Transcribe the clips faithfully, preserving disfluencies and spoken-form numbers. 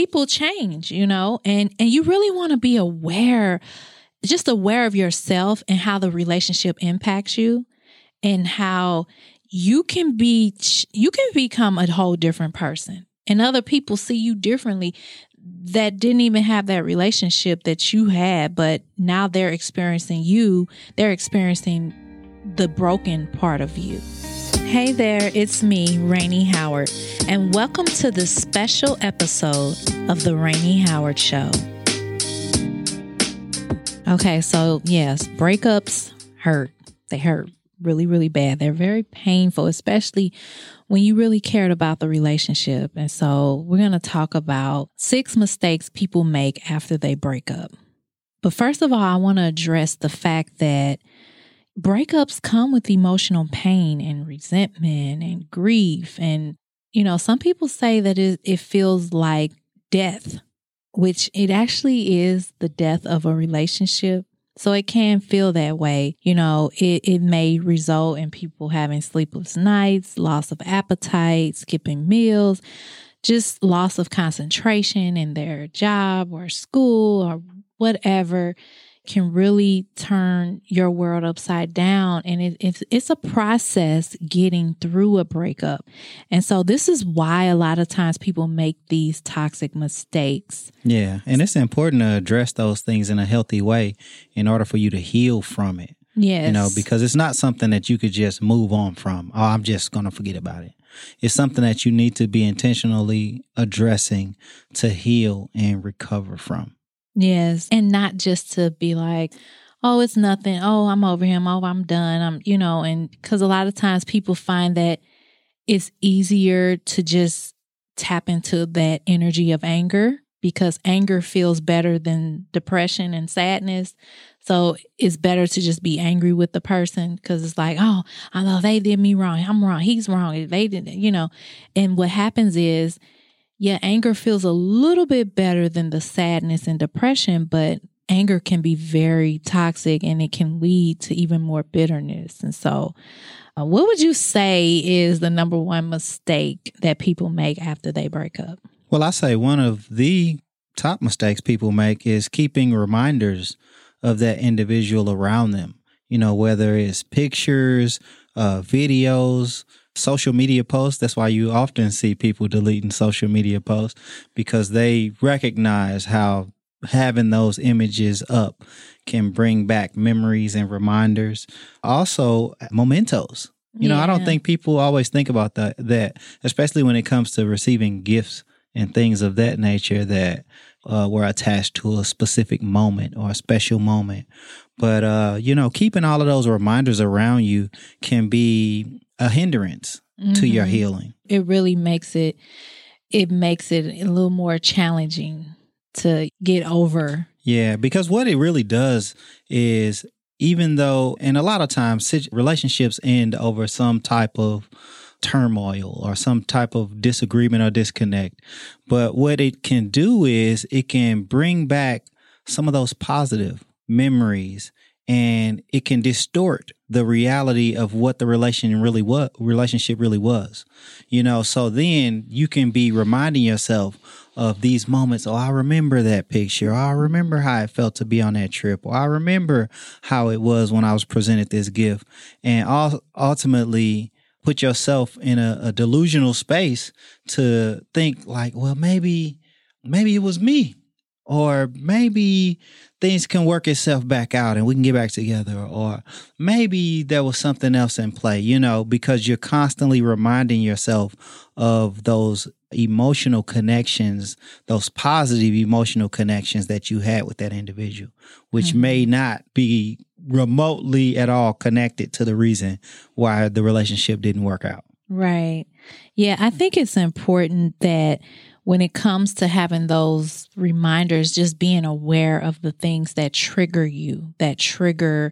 people change, you know, and, and you really want to be aware, just aware of yourself and how the relationship impacts you and how you can be, you can become a whole different person and other people see you differently that didn't even have that relationship that you had, but now they're experiencing you, they're experiencing the broken part of you. Hey there, it's me, Rainey Howard, and welcome to this special episode of The Rainey Howard Show. Okay, so yes, breakups hurt. They hurt really, really bad. They're very painful, especially when you really cared about the relationship. And so we're going to talk about six mistakes people make after they break up. But first of all, I want to address the fact that breakups come with emotional pain and resentment and grief. And, you know, some people say that it, it feels like death, which it actually is the death of a relationship. So it can feel that way. You know, it, it may result in people having sleepless nights, loss of appetite, skipping meals, just loss of concentration in their job or school or whatever. Can really turn your world upside down. And it, it's, it's a process getting through a breakup. And so this is why a lot of times people make these toxic mistakes. Yeah. And it's important to address those things in a healthy way in order for you to heal from it. Yes. You know, because it's not something that you could just move on from. Oh, I'm just going to forget about it. It's something that you need to be intentionally addressing to heal and recover from. Yes. And not just to be like, oh, it's nothing. Oh, I'm over him. Oh, I'm done. I'm, you know, and because a lot of times people find that it's easier to just tap into that energy of anger because anger feels better than depression and sadness. So it's better to just be angry with the person because it's like, oh, I know they did me wrong. I'm wrong. He's wrong. They didn't, you know, and what happens is, yeah, anger feels a little bit better than the sadness and depression, but anger can be very toxic and it can lead to even more bitterness. And so uh, what would you say is the number one mistake that people make after they break up? Well, I say one of the top mistakes people make is keeping reminders of that individual around them, you know, whether it's pictures, uh, videos, social media posts. That's why you often see people deleting social media posts because they recognize how having those images up can bring back memories and reminders. Also, mementos. You know, yeah. I don't think people always think about that, that, especially when it comes to receiving gifts and things of that nature that uh, were attached to a specific moment or a special moment. But, uh, you know, keeping all of those reminders around you can be a hindrance mm-hmm. to your healing. It really makes it, it makes it a little more challenging to get over. Yeah, because what it really does is even though, and a lot of times relationships end over some type of turmoil or some type of disagreement or disconnect. But what it can do is it can bring back some of those positive memories and it can distort the reality of what the relation really was, relationship really was. You know, so then you can be reminding yourself of these moments. Oh, I remember that picture. Oh, I remember how it felt to be on that trip. Or I remember how it was when I was presented this gift. And ultimately put yourself in a, a delusional space to think like, well, maybe, maybe it was me. Or maybe things can work itself back out and we can get back together. Or maybe there was something else in play, you know, because you're constantly reminding yourself of those emotional connections, those positive emotional connections that you had with that individual, which mm-hmm. may not be remotely at all connected to the reason why the relationship didn't work out. Right. Yeah, I think it's important that when it comes to having those reminders, just being aware of the things that trigger you, that trigger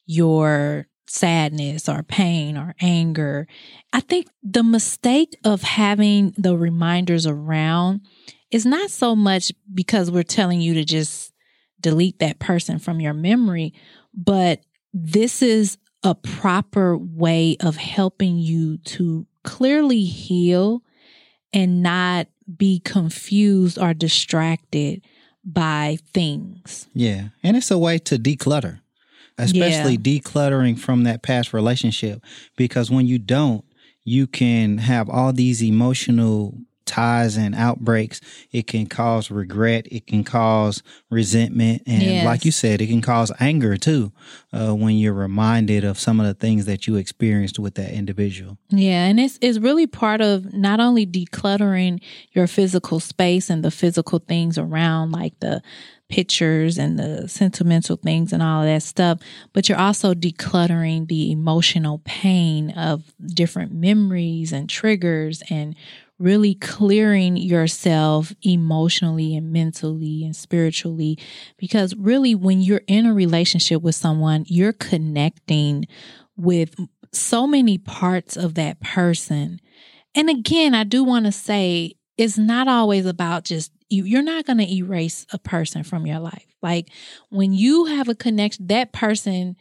your sadness or pain or anger. I think the mistake of having the reminders around is not so much because we're telling you to just delete that person from your memory, but this is a proper way of helping you to clearly heal and not be confused or distracted by things. Yeah. And it's a way to declutter, especially yeah. decluttering from that past relationship, because when you don't, you can have all these emotional ties and outbreaks. It can cause regret. It can cause resentment. And yes. like you said, it can cause anger too, uh, when you're reminded of some of the things that you experienced with that individual. Yeah. And it's, it's really part of not only decluttering your physical space and the physical things around, like the pictures and the sentimental things and all of that stuff, but you're also decluttering the emotional pain of different memories and triggers, and really clearing yourself emotionally and mentally and spiritually. Because really, when you're in a relationship with someone, you're connecting with so many parts of that person. And again, I do want to say, it's not always about just, you, you're not going to erase a person from your life. Like when you have a connection, that person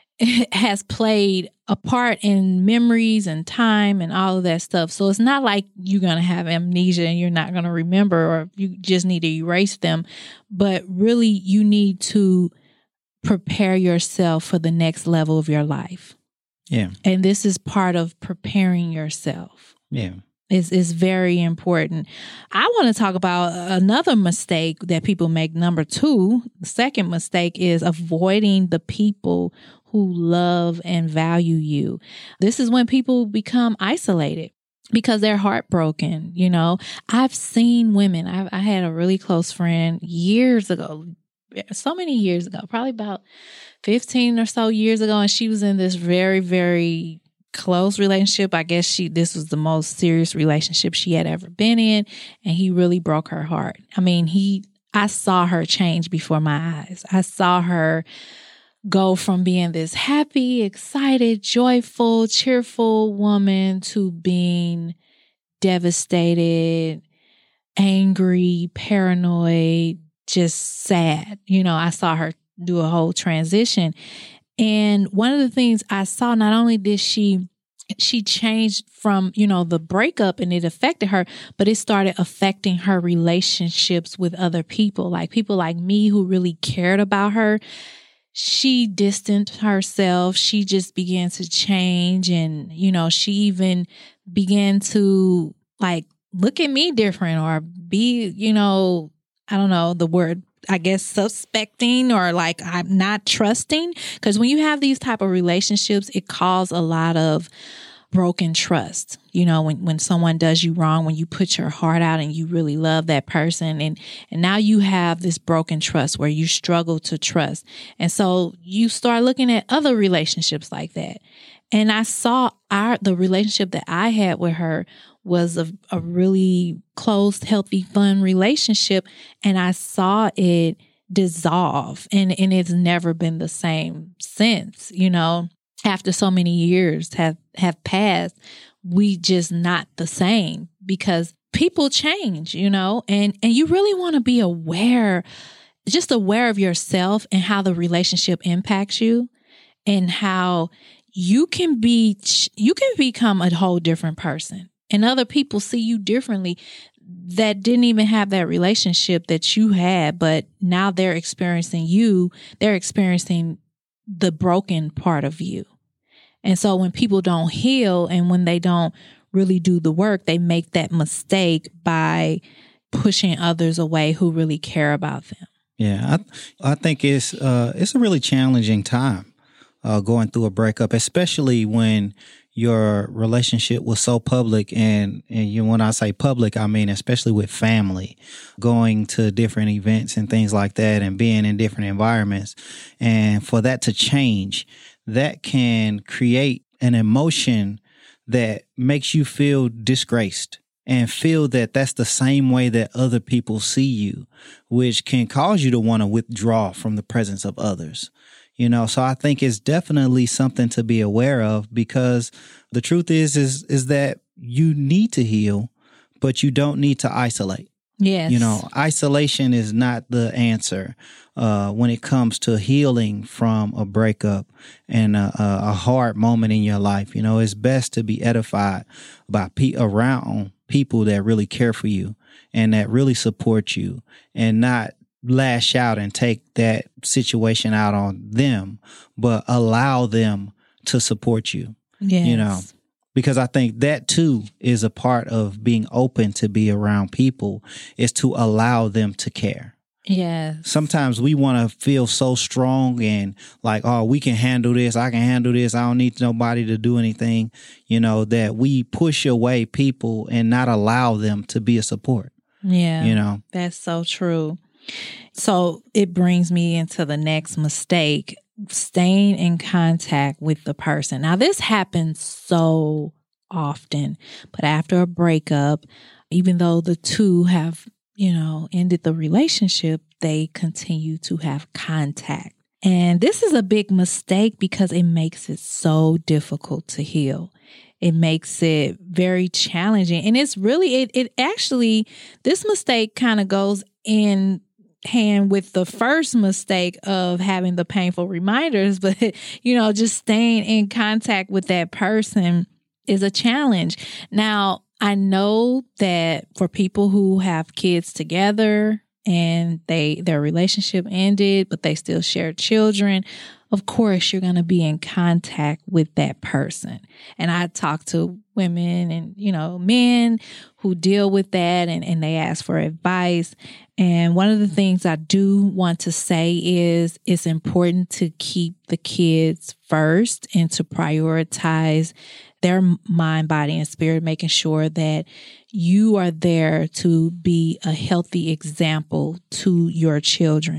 has played a part in memories and time and all of that stuff. So it's not like you're going to have amnesia and you're not going to remember, or you just need to erase them. But really, you need to prepare yourself for the next level of your life. Yeah. And this is part of preparing yourself. Yeah. Is is very important. I want to talk about another mistake that people make. Number two, the second mistake is avoiding the people who love and value you. This is when people become isolated because they're heartbroken. You know, I've seen women. I, I had a really close friend years ago, so many years ago, probably about fifteen or so years ago, and she was in this very, very close relationship. I guess she this was the most serious relationship she had ever been in, and he really broke her heart. I mean, he I saw her change before my eyes. I saw her go from being this happy, excited, joyful, cheerful woman to being devastated, angry, paranoid, just sad. You know, I saw her do a whole transition. And one of the things I saw, not only did she, she changed from, you know, the breakup and it affected her, but it started affecting her relationships with other people, like people like me who really cared about her. She distanced herself. She just began to change. And, you know, she even began to like look at me different or be, you know, I don't know the word, I guess, suspecting or like I'm not trusting. Because when you have these type of relationships, it causes a lot of broken trust. You know, when, when someone does you wrong, when you put your heart out and you really love that person, and, and now you have this broken trust where you struggle to trust. And so you start looking at other relationships like that. And I saw our the relationship that I had with her was a, a really close, healthy, fun relationship. And I saw it dissolve, and, and it's never been the same since. You know, after so many years have, have passed, we just not the same because people change, you know, and, and you really want to be aware, just aware of yourself and how the relationship impacts you and how you can be, you can become a whole different person. And other people see you differently that didn't even have that relationship that you had, but now they're experiencing you, they're experiencing the broken part of you. And so when people don't heal and when they don't really do the work, they make that mistake by pushing others away who really care about them. Yeah, I, I think it's uh, it's a really challenging time uh, going through a breakup, especially when your relationship was so public. And, and you, when I say public, I mean especially with family, going to different events and things like that and being in different environments. And for that to change, that can create an emotion that makes you feel disgraced and feel that that's the same way that other people see you, which can cause you to want to withdraw from the presence of others. You know, so I think it's definitely something to be aware of, because the truth is, is, is that you need to heal, but you don't need to isolate. Yes. You know, isolation is not the answer uh, when it comes to healing from a breakup and a, a hard moment in your life. You know, it's best to be edified by pe- around people that really care for you and that really support you, and not lash out and take that situation out on them, but allow them to support you. Yes. You know, because I think that too is a part of being open to be around people, is to allow them to care. Yes. Sometimes we want to feel so strong and like, oh, we can handle this. I can handle this. I don't need nobody to do anything, you know, that we push away people and not allow them to be a support. Yeah. You know, that's so true. So it brings me into the next mistake, staying in contact with the person. Now, this happens so often, but after a breakup, even though the two have, you know, ended the relationship, they continue to have contact. And this is a big mistake because it makes it so difficult to heal. It makes it very challenging. And it's really, it, it actually, this mistake kind of goes in hand with the first mistake of having the painful reminders, but, you know, just staying in contact with that person is a challenge. Now, I know that for people who have kids together and they their relationship ended, but they still share children, of course, you're going to be in contact with that person. And I talk to women and, you know, men who deal with that, and, and they ask for advice. And one of the things I do want to say is it's important to keep the kids first and to prioritize their mind, body, and spirit, making sure that you are there to be a healthy example to your children.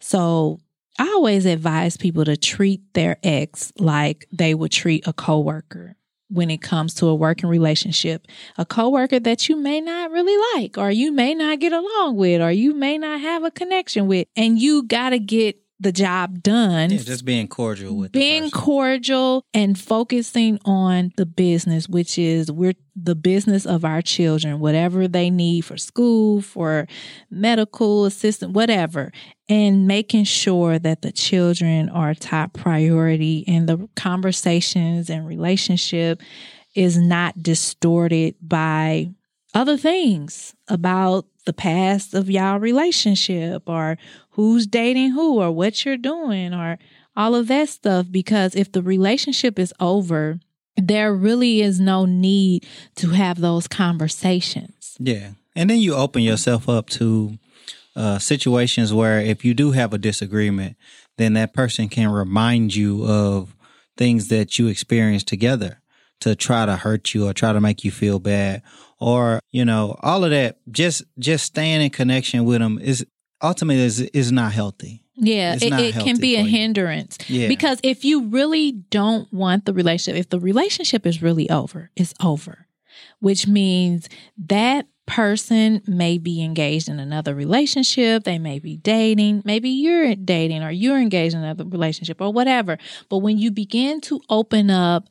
So I always advise people to treat their ex like they would treat a coworker when it comes to a working relationship. A coworker that you may not really like, or you may not get along with, or you may not have a connection with, and you got to get the job done. Yeah, just being cordial with being the person. cordial and focusing on the business, which is we're the business of our children, whatever they need for school, for medical assistance, whatever, and making sure that the children are top priority and the conversations and relationship is not distorted by other things about the past of y'all relationship, or who's dating who, or what you're doing, or all of that stuff. Because if the relationship is over, there really is no need to have those conversations. Yeah. And then you open yourself up to uh, situations where if you do have a disagreement, then that person can remind you of things that you experienced together to try to hurt you or try to make you feel bad, or, you know, all of that. Just just staying in connection with them is ultimately is, is not healthy. Yeah, It's it, not it healthy can be a for you. hindrance. Yeah. Because if you really don't want the relationship, if the relationship is really over, it's over, which means that person may be engaged in another relationship. They may be dating. Maybe you're dating, or you're engaged in another relationship, or whatever. But when you begin to open up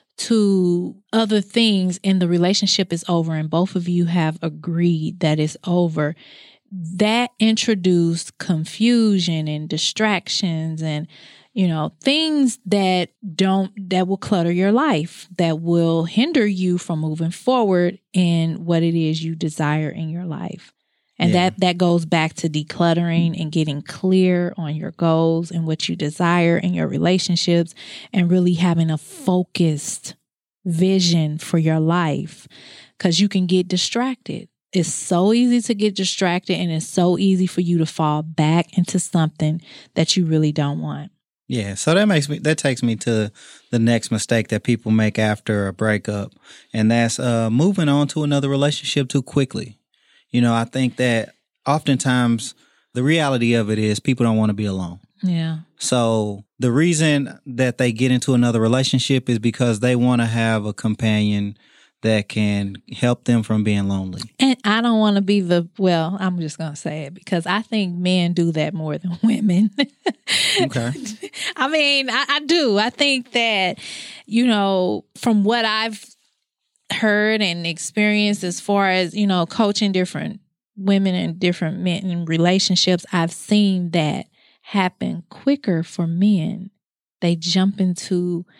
to other things and the relationship is over and both of you have agreed that it's over, that introduced confusion and distractions and, you know, things that don't, that will clutter your life, that will hinder you from moving forward in what it is you desire in your life. And Yeah. that, that goes back to decluttering and getting clear on your goals and what you desire in your relationships, and really having a focused vision for your life, because you can get distracted. It's so easy to get distracted, and it's so easy for you to fall back into something that you really don't want. Yeah, so that makes me that takes me to the next mistake that people make after a breakup, and that's uh, moving on to another relationship too quickly. You know, I think that oftentimes the reality of it is people don't want to be alone. Yeah. So the reason that they get into another relationship is because they want to have a companion that can help them from being lonely. And I don't want to be the, well, I'm just going to say it because I think men do that more than women. Okay. I mean, I, I do. I think that, you know, from what I've heard and experienced as far as, you know, coaching different women and different men in relationships, I've seen that happen quicker for men. They jump into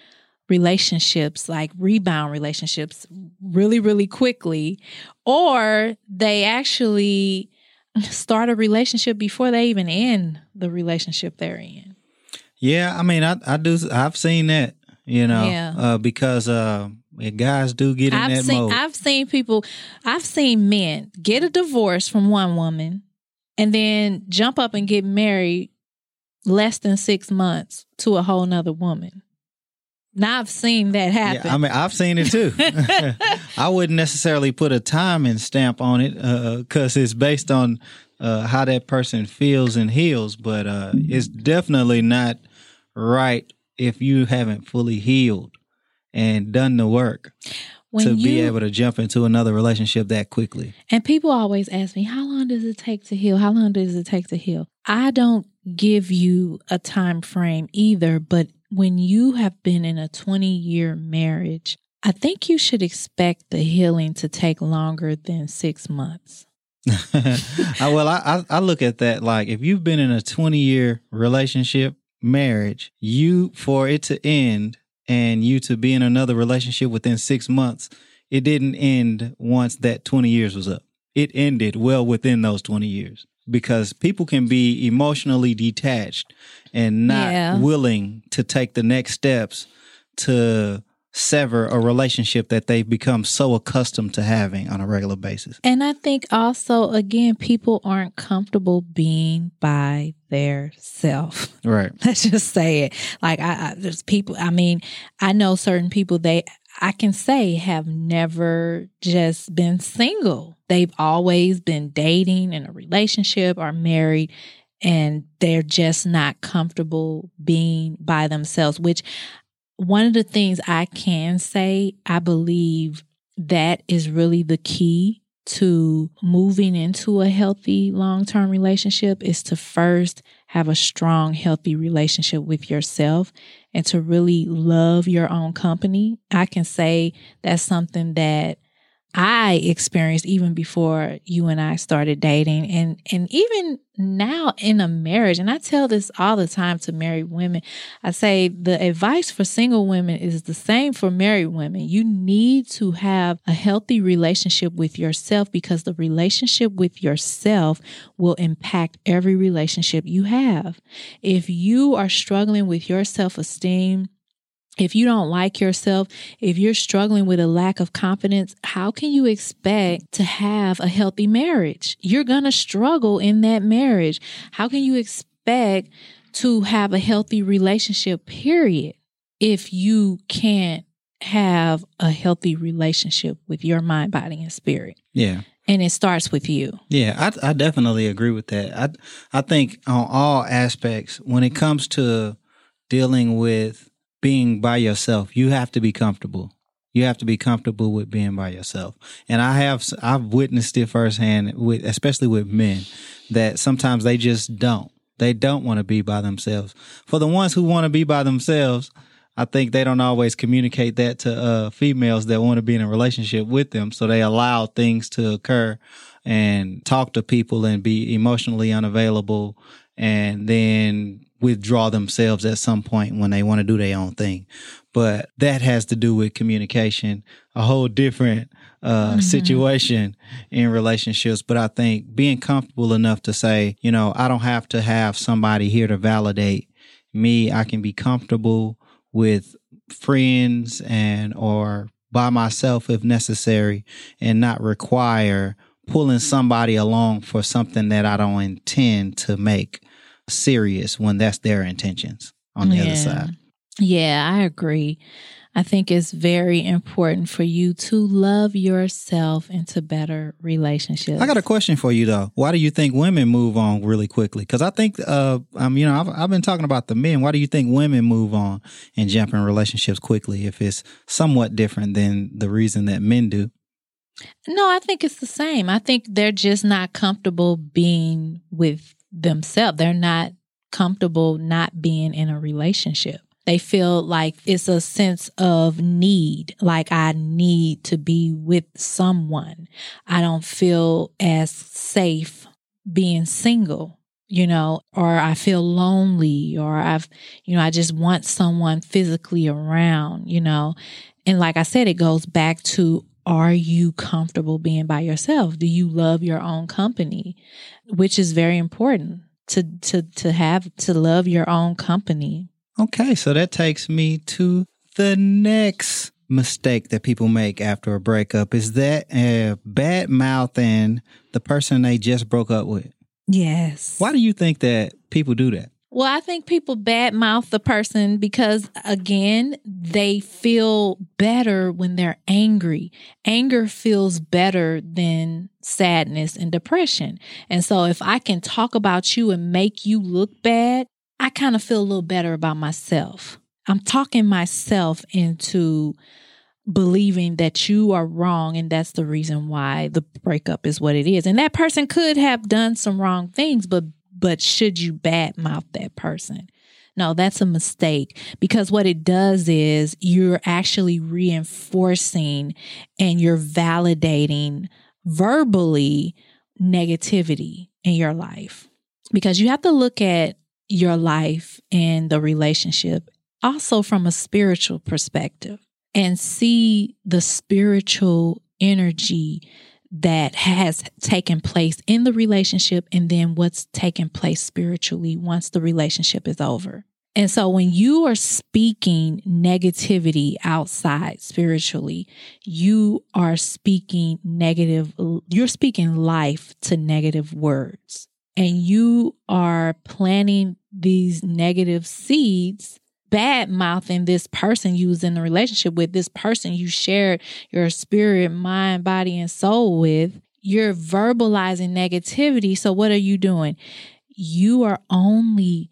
relationships, like rebound relationships, really, really quickly, or they actually start a relationship before they even end the relationship they're in. Yeah, I mean, I, I do. I've seen that, you know, Yeah. uh, because uh, guys do get in I've that seen, mode. I've seen people, I've seen men get a divorce from one woman and then jump up and get married less than six months to a whole nother woman. Now I've seen that happen. Yeah, I mean, I've seen it too. I wouldn't necessarily put a timing stamp on it because uh, it's based on uh, how that person feels and heals, but uh, it's definitely not right if you haven't fully healed and done the work when to you, be able to jump into another relationship that quickly. And people always ask me, how long does it take to heal? How long does it take to heal? I don't give you a time frame either, but when you have been in a twenty-year marriage, I think you should expect the healing to take longer than six months. Well, I, I look at that like if you've been in a twenty-year relationship, marriage, you, for it to end and you to be in another relationship within six months, it didn't end once that twenty years was up. It ended well within those twenty years. Because people can be emotionally detached and not yeah. willing to take the next steps to sever a relationship that they've become so accustomed to having on a regular basis. And I think also, again, people aren't comfortable being by their self. Right. Let's just say it. Like, I, I there's people, I mean, I know certain people, they, I can say, have never just been single. They've always been dating in a relationship or married, and they're just not comfortable being by themselves, which one of the things I can say, I believe that is really the key to moving into a healthy long-term relationship is to first have a strong, healthy relationship with yourself and to really love your own company. I can say that's something that I experienced even before you and I started dating, and, and even now in a marriage. And I tell this all the time to married women. I say the advice for single women is the same for married women. You need to have a healthy relationship with yourself because the relationship with yourself will impact every relationship you have. If you are struggling with your self-esteem, if you don't like yourself, if you're struggling with a lack of confidence, how can you expect to have a healthy marriage? You're going to struggle in that marriage. How can you expect to have a healthy relationship, period, if you can't have a healthy relationship with your mind, body, and spirit? Yeah. And it starts with you. Yeah, I, I definitely agree with that. I, I think on all aspects, when it comes to dealing with being by yourself, you have to be comfortable. You have to be comfortable with being by yourself. And I have, I've witnessed it firsthand, with, especially with men, that sometimes they just don't. They don't want to be by themselves. For the ones who want to be by themselves, I think they don't always communicate that to uh, females that want to be in a relationship with them. So they allow things to occur and talk to people and be emotionally unavailable and then withdraw themselves at some point when they want to do their own thing. But that has to do with communication, a whole different uh, mm-hmm. situation in relationships. But I think being comfortable enough to say, you know, I don't have to have somebody here to validate me. I can be comfortable with friends and or by myself if necessary and not require pulling somebody along for something that I don't intend to make serious when that's their intentions on the yeah. other side. Yeah, I agree. I think it's very important for you to love yourself into better relationships. I got a question for you though. Why do you think women move on really quickly? Because I think, uh, um, you know, I've, I've been talking about the men. Why do you think women move on and jump in relationships quickly if it's somewhat different than the reason that men do? No, I think it's the same. I think they're just not comfortable being with themselves. They're not comfortable not being in a relationship. They feel like it's a sense of need, like I need to be with someone. I don't feel as safe being single. you know, or I feel lonely, or I've, you know, I just want someone physically around, you know. And like I said, it goes back to, are you comfortable being by yourself? Do you love your own company? Which is very important to, to, to have, to love your own company. Okay. So that takes me to the next mistake that people make after a breakup, is that uh, bad mouthing the person they just broke up with. Yes. Why do you think that people do that? Well, I think people badmouth the person because, again, they feel better when they're angry. Anger feels better than sadness and depression. And so if I can talk about you and make you look bad, I kind of feel a little better about myself. I'm talking myself into believing that you are wrong, and that's the reason why the breakup is what it is. And that person could have done some wrong things, but but should you badmouth that person? No, that's a mistake, because what it does is you're actually reinforcing and you're validating verbally negativity in your life, because you have to look at your life and the relationship also from a spiritual perspective, and see the spiritual energy that has taken place in the relationship, and then what's taken place spiritually once the relationship is over. And so when you are speaking negativity outside spiritually, you are speaking negative, you're speaking life to negative words, and you are planting these negative seeds, bad mouthing this person you was in a relationship with, this person you shared your spirit, mind, body, and soul with. You're verbalizing negativity. So what are you doing? You are only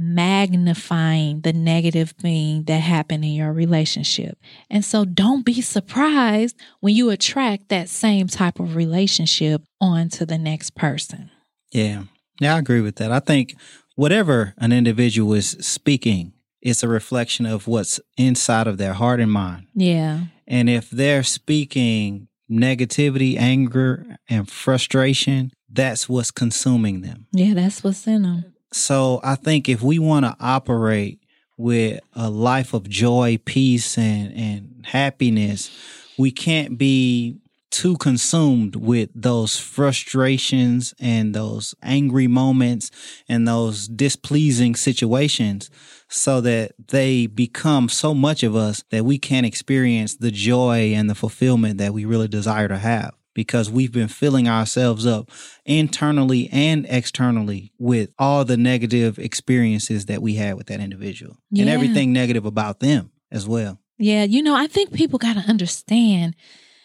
magnifying the negative thing that happened in your relationship. And so don't be surprised when you attract that same type of relationship onto the next person. Yeah. Yeah, I agree with that. I think whatever an individual is speaking, it's a reflection of what's inside of their heart and mind. Yeah. And if they're speaking negativity, anger, and frustration, that's what's consuming them. Yeah, that's what's in them. So I think if we want to operate with a life of joy, peace, and, and happiness, we can't be too consumed with those frustrations and those angry moments and those displeasing situations, so that they become so much of us that we can't experience the joy and the fulfillment that we really desire to have, because we've been filling ourselves up internally and externally with all the negative experiences that we had with that individual, yeah, and everything negative about them as well. Yeah, you know, I think people got to understand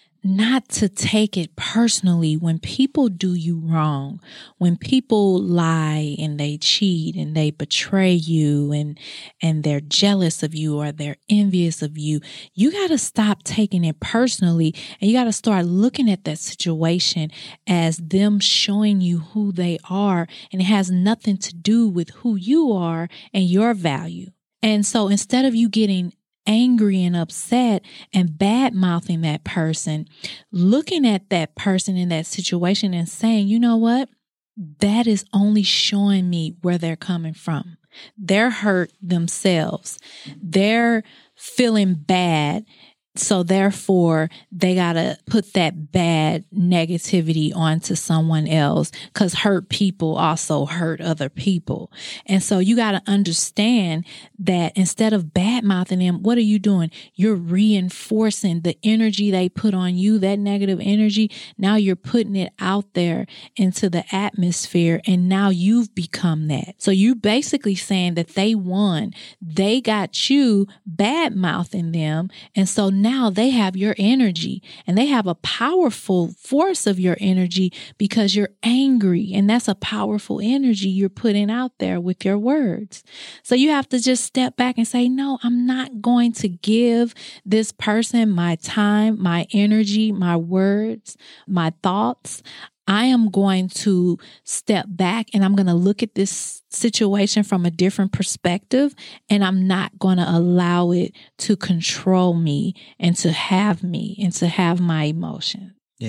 not to take it personally when people do you wrong, when people lie and they cheat and they betray you and and they're jealous of you or they're envious of you. You got to stop taking it personally, and you got to start looking at that situation as them showing you who they are, and it has nothing to do with who you are and your value. And so instead of you getting angry and upset and bad mouthing that person, looking at that person in that situation and saying, you know what? That is only showing me where they're coming from. They're hurt themselves. They're feeling bad. So therefore, they got to put that bad negativity onto someone else, because hurt people also hurt other people. And so you got to understand that instead of bad mouthing them, what are you doing? You're reinforcing the energy they put on you, that negative energy. Now you're putting it out there into the atmosphere, and now you've become that. So you're basically saying that they won. They got you bad mouthing them. And so now Now they have your energy, and they have a powerful force of your energy because you're angry, and that's a powerful energy you're putting out there with your words. So you have to just step back and say, no, I'm not going to give this person my time, my energy, my words, my thoughts. I am going to step back, and I'm going to look at this situation from a different perspective, and I'm not going to allow it to control me and to have me and to have my emotions. Yeah.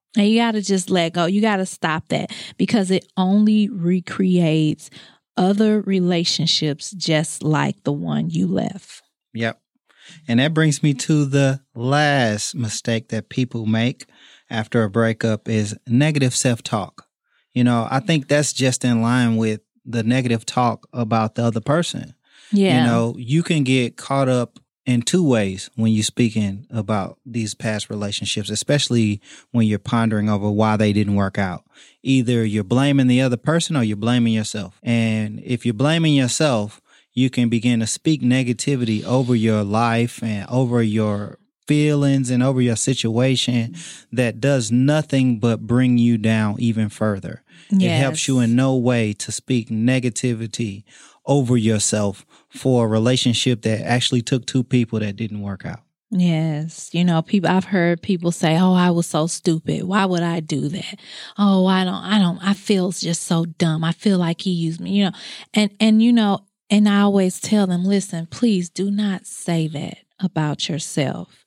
And you got to just let go. You got to stop that because it only recreates other relationships just like the one you left. Yep. And that brings me to the last mistake that people make after a breakup is negative self-talk. You know, I think that's just in line with the negative talk about the other person. Yeah. You know, you can get caught up in two ways when you're speaking about these past relationships, especially when you're pondering over why they didn't work out. Either you're blaming the other person or you're blaming yourself. And if you're blaming yourself, you can begin to speak negativity over your life and over your feelings and over your situation that does nothing but bring you down even further. Yes. It helps you in no way to speak negativity over yourself for a relationship that actually took two people that didn't work out. Yes. You know, people, I've heard people say, oh, I was so stupid. Why would I do that? Oh, I don't, I don't, I feel just so dumb. I feel like he used me, you know, and, and, you know, and I always tell them, listen, please do not say that about yourself.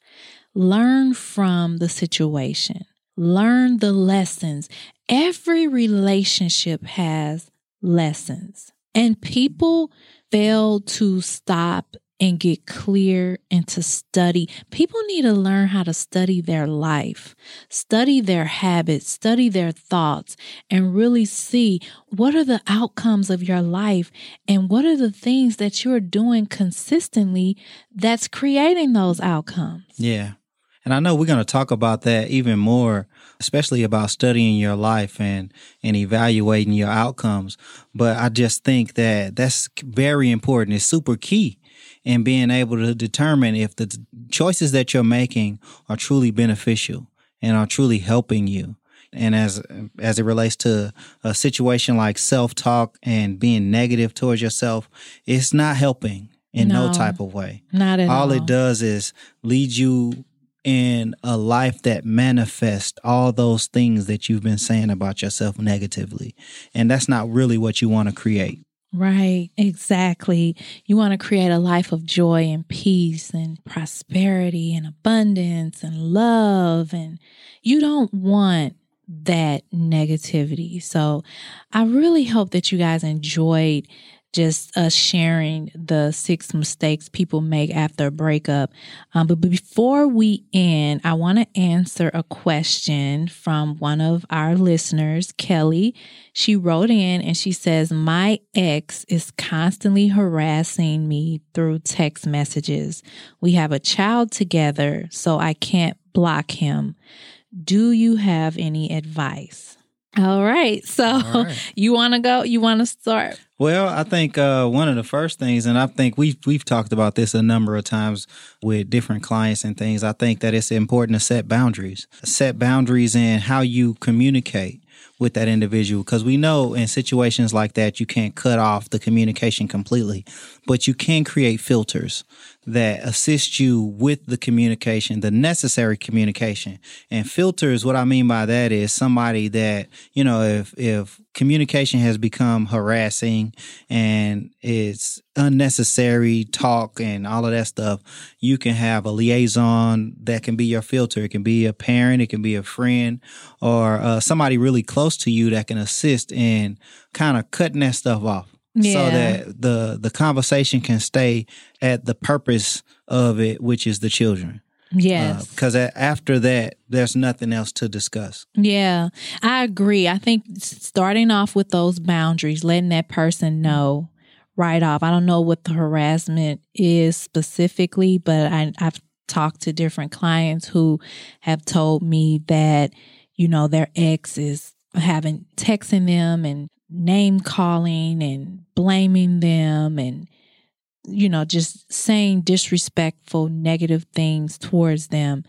Learn from the situation. Learn the lessons. Every relationship has lessons. And people fail to stop and get clear and to study. People need to learn how to study their life, study their habits, study their thoughts, and really see what are the outcomes of your life and what are the things that you're doing consistently that's creating those outcomes. Yeah. And I know we're going to talk about that even more, especially about studying your life and, and evaluating your outcomes. But I just think that that's very important. It's super key in being able to determine if the choices that you're making are truly beneficial and are truly helping you. And as as it relates to a situation like self-talk and being negative towards yourself, it's not helping in no, no type of way. Not at all. All it does is lead you in a life that manifests all those things that you've been saying about yourself negatively. And that's not really what you want to create. Right, exactly. You want to create a life of joy and peace and prosperity and abundance and love. And you don't want that negativity. So I really hope that you guys enjoyed just us sharing the six mistakes people make after a breakup. Um, but before we end, I want to answer a question from one of our listeners, Kelly. She wrote in and she says, my ex is constantly harassing me through text messages. We have a child together, so I can't block him. Do you have any advice? All right. So All right. you want to go? You want to start? Well, I think uh, one of the first things, and I think we've, we've talked about this a number of times with different clients and things, I think that it's important to set boundaries. Set boundaries in how you communicate with that individual, because we know in situations like that, you can't cut off the communication completely, but you can create filters that assist you with the communication, the necessary communication. And filters, what I mean by that is somebody that, you know, if, if communication has become harassing and it's unnecessary talk and all of that stuff, you can have a liaison that can be your filter. It can be a parent, it can be a friend, or uh, somebody really close to you that can assist in kind of cutting that stuff off. Yeah. So that the the conversation can stay at the purpose of it, which is the children. Yes. Because uh, after that, there's nothing else to discuss. Yeah, I agree. I think starting off with those boundaries, letting that person know right off. I don't know what the harassment is specifically, but I, I've talked to different clients who have told me that, you know, their ex is having texting them and name calling and blaming them and, you know, just saying disrespectful, negative things towards them.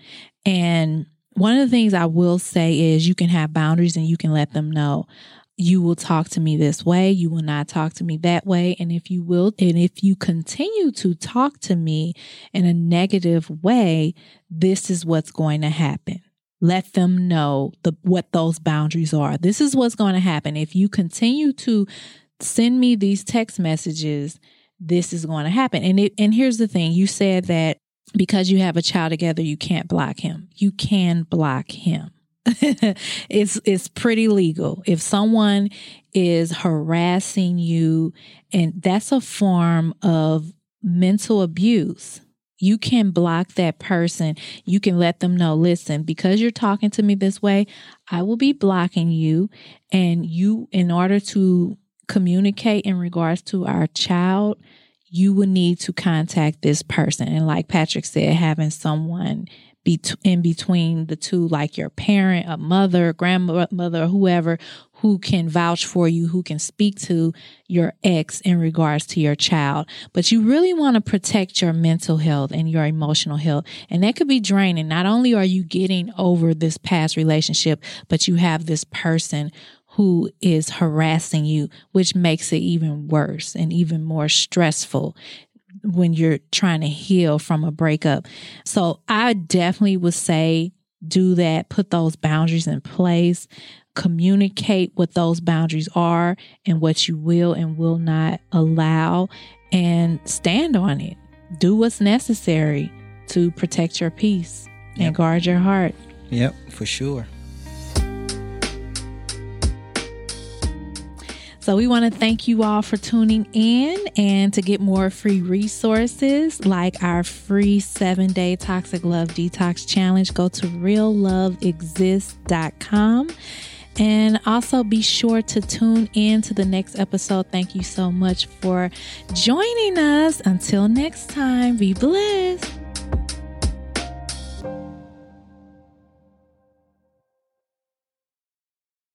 And one of the things I will say is you can have boundaries and you can let them know, you will talk to me this way. You will not talk to me that way. And if you will, and if you continue to talk to me in a negative way, this is what's going to happen. Let them know the what those boundaries are. This is what's going to happen. If you continue to send me these text messages, this is going to happen. And it, and here's the thing. You said that because you have a child together, you can't block him. You can block him. it's it's pretty legal. If someone is harassing you, and that's a form of mental abuse, you can block that person. You can let them know, listen, because you're talking to me this way, I will be blocking you. And you, in order to communicate in regards to our child, you will need to contact this person. And like Patrick said, having someone be in between the two, like your parent, a mother, grandmother, whoever, who can vouch for you, who can speak to your ex in regards to your child. But you really want to protect your mental health and your emotional health. And that could be draining. Not only are you getting over this past relationship, but you have this person who is harassing you, which makes it even worse and even more stressful when you're trying to heal from a breakup. So I definitely would say do that, put those boundaries in place, communicate what those boundaries are and what you will and will not allow, and stand on it. Do what's necessary to protect your peace and yep. guard your heart. Yep, for sure. So we want to thank you all for tuning in, and to get more free resources like our free seven-day Toxic Love Detox Challenge, go to real love exist dot com. And also be sure to tune in to the next episode. Thank you so much for joining us. Until next time, be blessed.